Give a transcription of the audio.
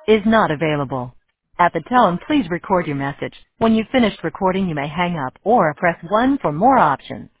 is not available. At the tone, please record your message. When you've finished recording, you may hang up or press 1 for more options.